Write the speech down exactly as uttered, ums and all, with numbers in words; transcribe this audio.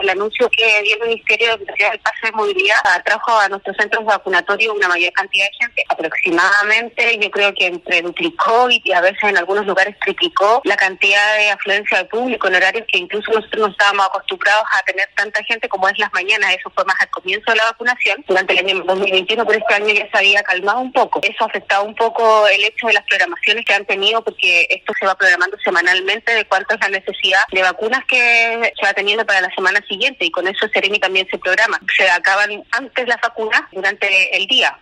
El anuncio que dio el Ministerio de del Pase de Movilidad atrajo a nuestros centros vacunatorios una mayor cantidad de gente. Aproximadamente, yo creo que entre duplicó y a veces en algunos lugares triplicó la cantidad de afluencia de público en horarios que incluso nosotros no estábamos acostumbrados a tener tanta gente como es las mañanas. Eso fue más al comienzo de la vacunación, durante el año dos mil veintiuno, pero este año ya se había calmado un poco. Eso ha afectado un poco el hecho de las programaciones que han tenido, porque esto se va programando semanalmente de cuánto es la necesidad de vacunas que se va teniendo para la semana siguiente, y con eso Seremi también se programa. Se acaban antes las vacunas durante el día.